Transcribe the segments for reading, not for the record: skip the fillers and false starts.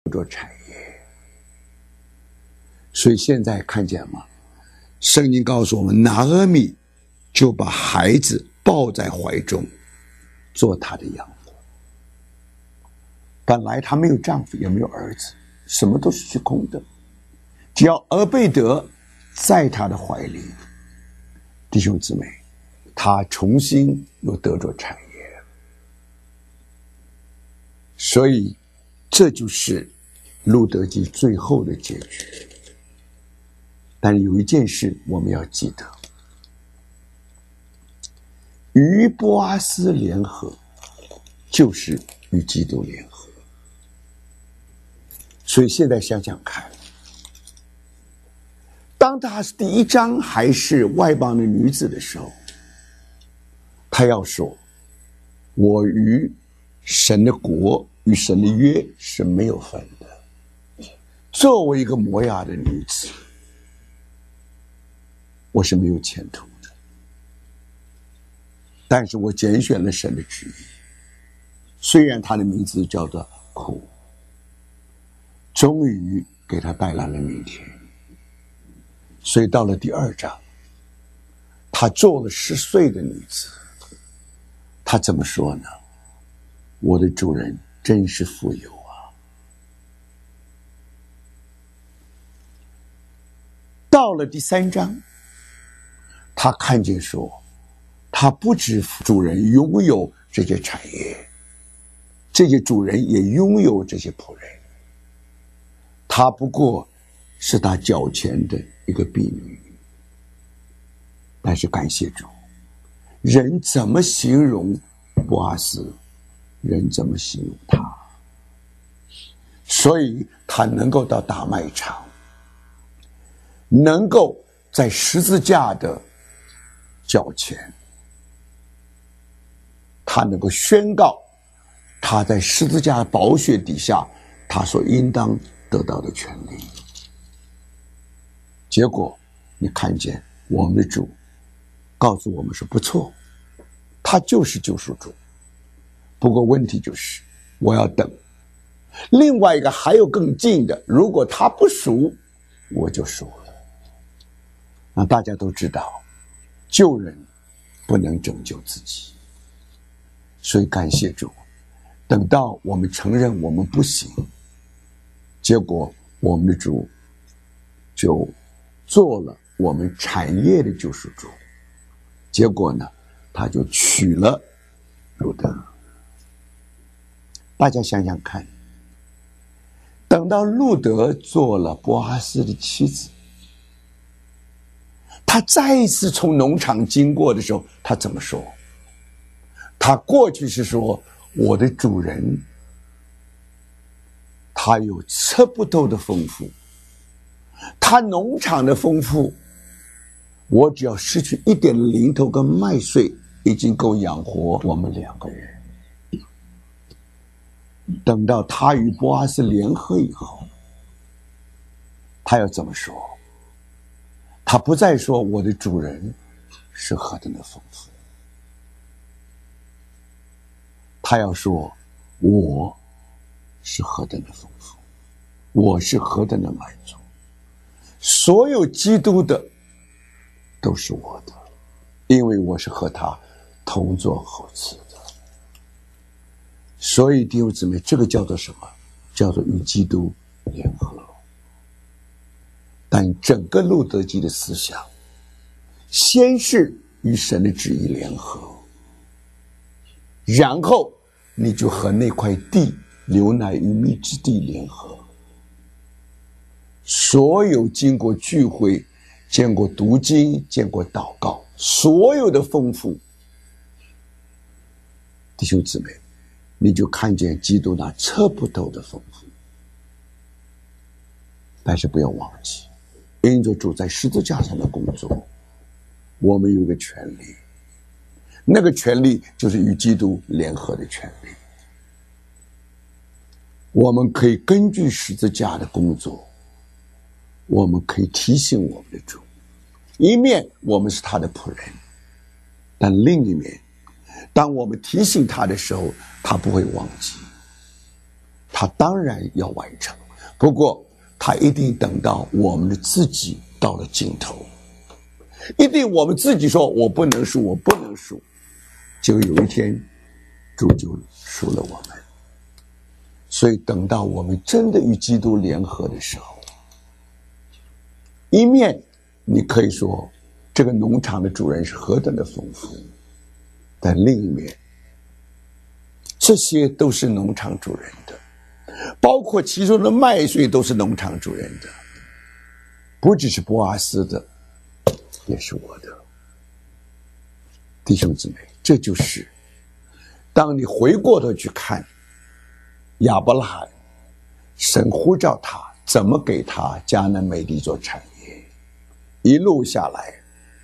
做产业。所以现在看见吗？圣经告诉我们，拿俄米就把孩子抱在怀中，做她的养母。本来她没有丈夫，也没有儿子，什么都是虚空的。只要俄贝德在她的怀里，弟兄姊妹，她重新又得着产业。所以这就是路得记最后的结局。但是有一件事我们要记得，与波阿斯联合就是与基督联合。所以现在想想看，当他是第一章还是外邦的女子的时候，他要说，我与神的国与神的约是没有分的。作为一个摩押的女子，我是没有前途的，但是我拣选了神的旨意，虽然他的名字叫做苦，终于给他带来了明天。所以到了第二章，她做了10岁的女子，她怎么说呢？我的主人真是富有啊！到了第3章，他看见说，他不止主人拥有这些产业，这些主人也拥有这些仆人，他不过是他脚前的一个婢女。但是感谢主，人怎么形容波阿斯，人怎么形容他，所以他能够到大卖场，能够在十字架的脚前，他能够宣告他在十字架的宝血底下他所应当得到的权利。结果你看见我们的主告诉我们说，不错，他就是救赎主，不过问题就是我要等另外一个还有更近的，如果他不赎，我就赎了。那大家都知道，救人不能拯救自己，所以感谢主，等到我们承认我们不行，结果我们的主就做了我们产业的救赎主。结果呢，他就娶了路得。大家想想看，等到路得做了波阿斯的妻子，他再一次从农场经过的时候，他怎么说？他过去是说，我的主人他有测不透的丰富，他农场的丰富，我只要失去一点零头跟麦穗，已经够养活我们2个人。等到他与波阿斯联合以后，他要怎么说？他不再说我的主人是何等的丰富，他要说我是何等的丰富，我是何等的满足，所有基督的都是我的，因为我是和他同作后嗣的。所以弟兄姊妹，这个叫做什么？叫做与基督联合。但整个路得记的思想，先是与神的旨意联合，然后你就和那块地流奶与蜜之地联合。所有经过聚会，见过读经，见过祷告，所有的丰富，弟兄姊妹，你就看见基督那测不透的丰富。但是不要忘记，因着主在十字架上的工作，我们有一个权利，那个权利就是与基督联合的权利。我们可以根据十字架的工作，我们可以提醒我们的主，一面我们是他的仆人，但另一面，当我们提醒他的时候，他不会忘记，他他当然要完成，不过他一定等到我们的自己到了尽头，一定我们自己说我不能输，我不能输，结果有一天主就输了我们。所以等到我们真的与基督联合的时候，一面你可以说这个农场的主人是何等的丰富，但另一面这些都是农场主人的，包括其中的麦穗都是农场主人的，不只是波阿斯的，也是我的。弟兄姊妹，这就是当你回过头去看亚伯拉罕，神呼召他怎么给他迦南美地做产业，一路下来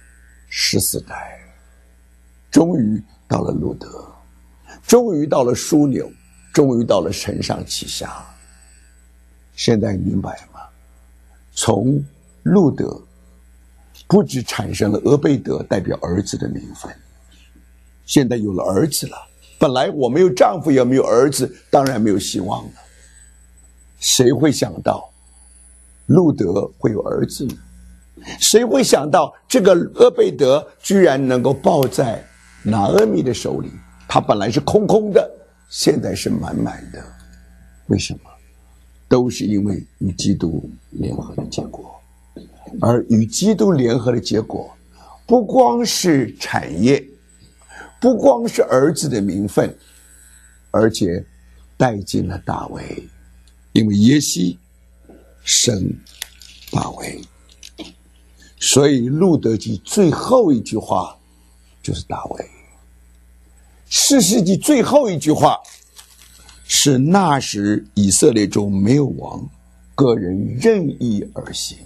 14代，终于到了路德，终于到了枢纽，终于到了承上启下。现在明白吗？从路德不只产生了俄贝德代表儿子的名分，现在有了儿子了。本来我没有丈夫也没有儿子，当然没有希望了。谁会想到路德会有儿子呢？谁会想到这个俄贝德居然能够抱在拿俄米的手里？他本来是空空的，现在是满满的。为什么？都是因为与基督联合的结果。而与基督联合的结果，不光是产业，不光是儿子的名分，而且带进了大卫，因为耶西生大卫。所以路德记最后一句话就是大卫，士师记最后一句话是那时以色列中没有王，个人任意而行。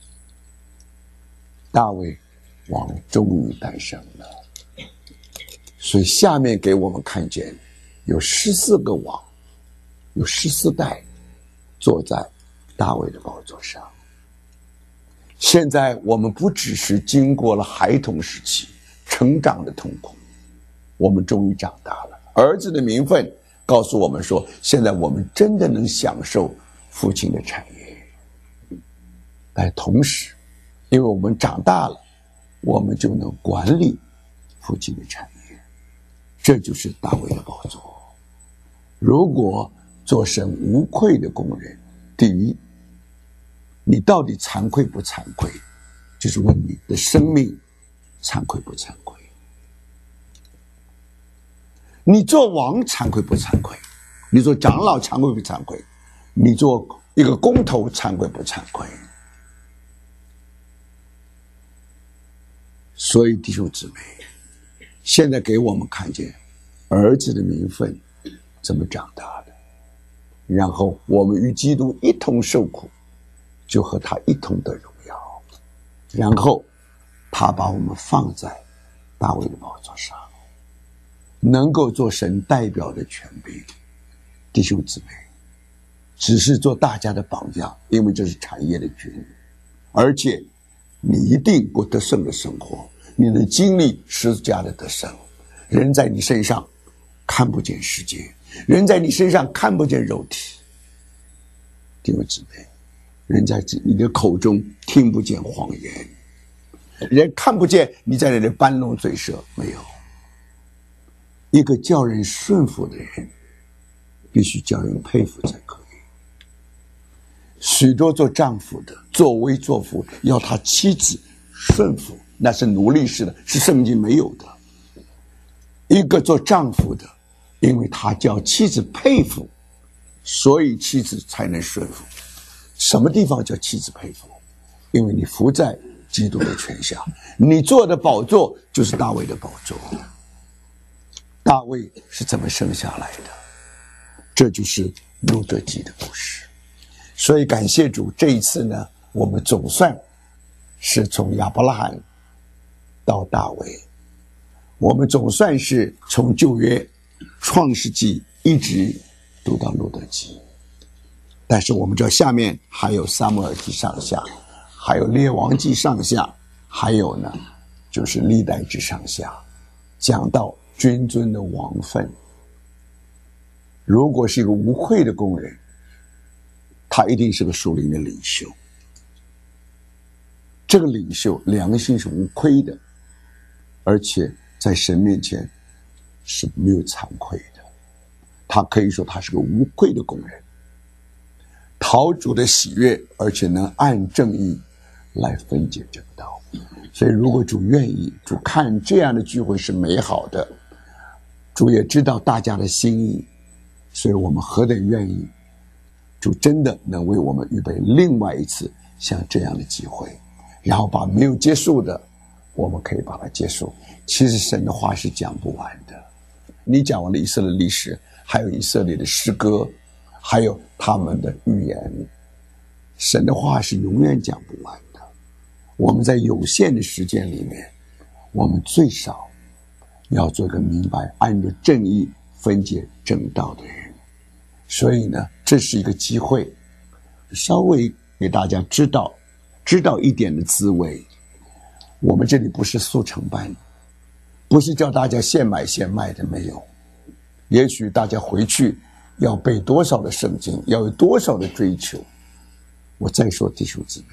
大卫王终于诞生了。所以下面给我们看见有14个王，有14代坐在大卫的宝座上。现在我们不只是经过了孩童时期成长的痛苦，我们终于长大了，儿子的名分告诉我们说，现在我们真的能享受父亲的产业。但同时因为我们长大了，我们就能管理父亲的产业。这就是大卫的宝座。如果做神无愧的工人，第一，你到底惭愧不惭愧，就是问你的生命惭愧不惭愧。你做王惭愧不惭愧，你做长老惭愧不惭愧，你做一个工头惭愧不惭愧。所以弟兄姊妹，现在给我们看见儿子的名分怎么长大的，然后我们与基督一同受苦，就和他一同得荣耀，然后他把我们放在大卫的宝座上，能够做神代表的权柄。弟兄姊妹，只是做大家的榜样，因为这是产业的君，而且你一定过得胜的生活，你能经历十字架的得胜。人在你身上看不见世界，人在你身上看不见肉体。弟兄姊妹，人在你的口中听不见谎言，人看不见你在那里搬弄嘴舌，没有。一个叫人顺服的人，必须叫人佩服才可以。许多做丈夫的作威作福，要他妻子顺服，那是奴隶式的，是圣经没有的。一个做丈夫的，因为他叫妻子佩服，所以妻子才能顺服。什么地方叫妻子佩服？因为你服在基督的权下，你坐的宝座就是大卫的宝座。大卫是怎么生下来的？这就是路德记的故事。所以感谢主，这一次呢，我们总算是从亚伯拉罕到大卫，我们总算是从旧约创世纪一直读到路德记。但是我们知道下面还有撒母耳记上下，还有列王记上下，还有呢就是历代志上下，讲到君尊的王分。如果是一个无愧的工人， 他一定是个属灵的领袖。这个领袖良心是无亏的，而且在神面前是没有惭愧的。他可以说他是个无愧的工人，讨主的喜悦，而且能按正义来分解正道。所以如果主愿意，主看这样的聚会是美好的，主也知道大家的心意，所以我们何等愿意，主真的能为我们预备另外一次像这样的机会，然后把没有结束的我们可以把它结束。其实神的话是讲不完的，你讲完了以色列历史，还有以色列的诗歌，还有他们的预言，神的话是永远讲不完的。我们在有限的时间里面，我们最少要做个明白按着正义分解正道的人。所以呢，这是一个机会，稍微给大家知道一点的滋味。我们这里不是速成班，不是叫大家现买现卖的，没有。也许大家回去要背多少的圣经，要有多少的追求。我再说弟兄姊妹，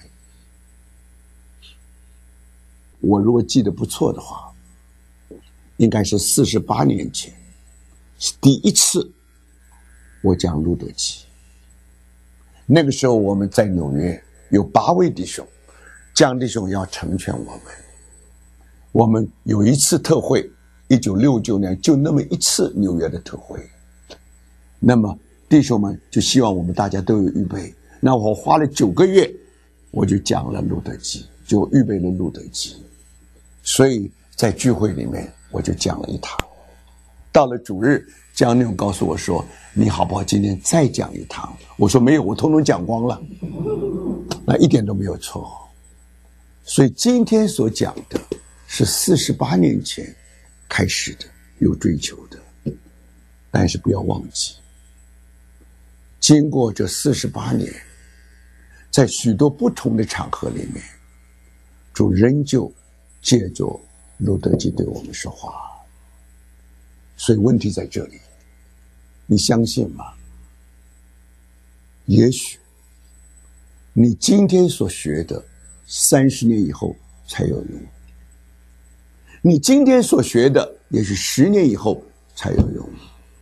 我如果记得不错的话，应该是48年前是第一次我讲路德记。那个时候我们在纽约有8位弟兄，江弟兄要成全我们。我们有一次特会，1969年就那么一次纽约的特会，那么弟兄们就希望我们大家都有预备。那我花了9个月，我就讲了路德记，就预备了路德记。所以在聚会里面我就讲了一堂。到了主日，江弟兄告诉我说，你好不好今天再讲一堂？我说没有，我统统讲光了。那一点都没有错。所以今天所讲的是48年前开始的，有追求的。但是不要忘记，经过这48年，在许多不同的场合里面，主仍旧借着路德记对我们说话。所以问题在这里，你相信吗？也许你今天所学的30年以后才有用，你今天所学的也许10年以后才有用。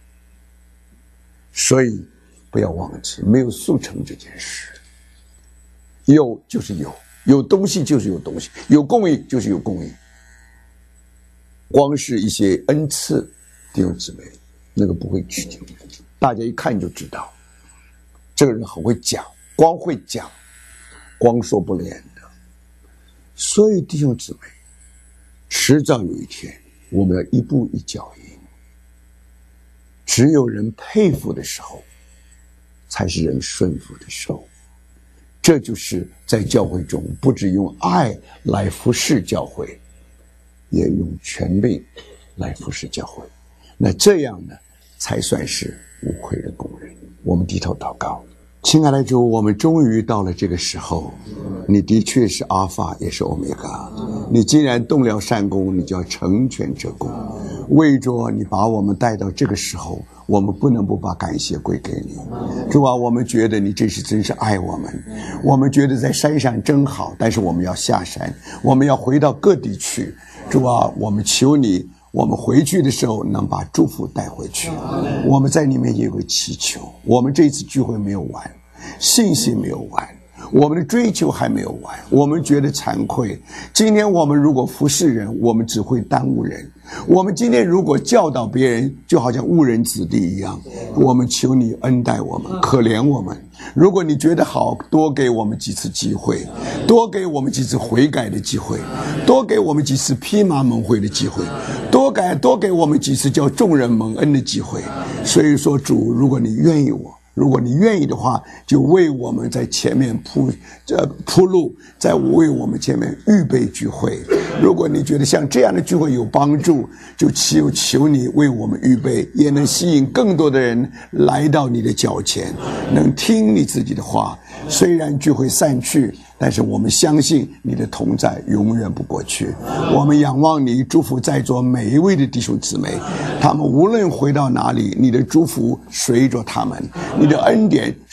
所以不要忘记，没有速成这件事。有就是有，有东西就是有东西，有供应就是有供应。光是一些恩赐，弟兄姊妹，那个不会持久，大家一看就知道，这个人很会讲，光会讲，光说不练的。所以弟兄姊妹，迟早有一天，我们要一步一脚印。只有人佩服的时候，才是人顺服的时候。这就是在教会中，不只用爱来服侍教会，也用权柄来服侍教会。那这样呢，才算是无愧的工人。我们低头祷告。亲爱的主，我们终于到了这个时候，你的确是阿尔法，也是欧米伽。你既然动了善功，你就要成全这功。为着你把我们带到这个时候，我们不能不把感谢归给你。主啊，我们觉得你真是爱我们，我们觉得在山上真好，但是我们要下山，我们要回到各地去。主啊，我们求你，我们回去的时候能把祝福带回去。我们在里面也有个祈求，我们这一次聚会没有完，信心没有完，我们的追求还没有完，我们觉得惭愧。今天我们如果服侍人，我们只会耽误人。我们今天如果教导别人，就好像误人子弟一样。我们求你恩待我们，可怜我们。如果你觉得好，多给我们几次机会，多给我们几次悔改的机会，多给我们几次披麻蒙灰的机会，多给我们几次叫众人蒙恩的机会。所以说主，如果你愿意如果你愿意的话，就为我们在前面铺路，在为我们前面预备聚会。如果你觉得像这样的聚会有帮助，就求你为我们预备，也能吸引更多的人来到你的脚前，能听你自己的话。虽然聚会散去，但是我们相信你的同在永远不过去。我们仰望你，祝福在座每一位的弟兄姊妹，他们无论回到哪里，你的祝福随着他们，你的恩典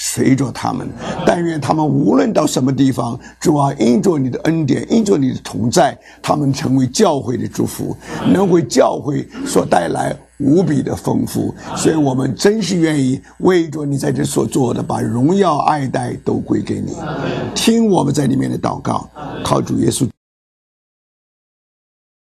随着他们。但愿他们无论到什么地方，主啊，因着你的恩典，因着你的同在，他们成为教会的祝福，能为教会所带来无比的丰富。所以我们真是愿意为着你在这所做的，把荣耀爱戴都归给你。听我们在里面的祷告，靠主耶稣。